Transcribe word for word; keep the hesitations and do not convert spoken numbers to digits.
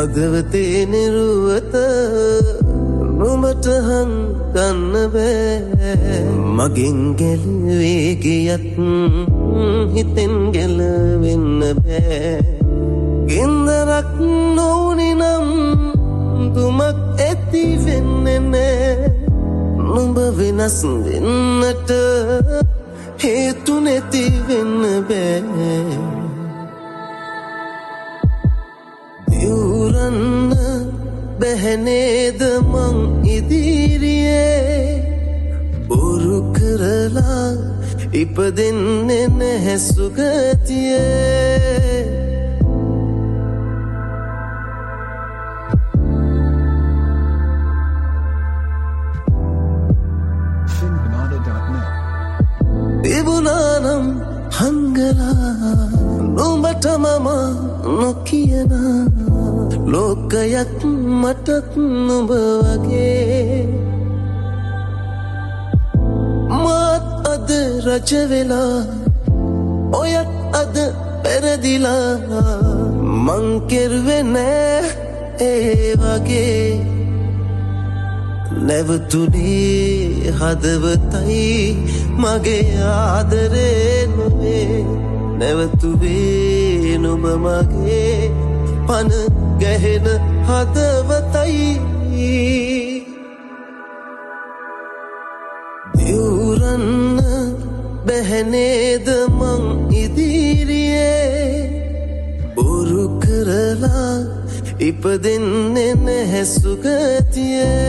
හදවතේ නිරුවත නුඹට හංගන්න බෑ මගෙන් ගැලවී ගියත් හිතෙන් ගැලවෙන්න බෑ ගින්දරක් නොවුනි නම් දුමක් ඇති වෙන්නේ නෑ නුඹ වෙනස් වෙන්නට හේතු නැති වෙන්න බෑ දියුරන්න බැහැ නේද මං ඉදිරියේ බොරු කරලා ඉපදෙන්නේ නැහැ සුගතියේ තිබුණානම් හංගලා නුඹට මම නොකියන ලෝකයක් මටත් නුඹ වගේ මාත් අද රජ වෙලා ඔයත් අද පෙරදිලා මං කෙරුවේ නෑ ඒ වගේ නැවතුනේ හදවතයි මගේ ආදරේ නොවේ නැවතුවේ නුඹ මගේ පන ගැහෙන හදවතයි දියුරන්න බැහැ නේද මං ඉදිරියේ බොරු කරලා ඉපදෙන්නේ නැහැ සුගතියේ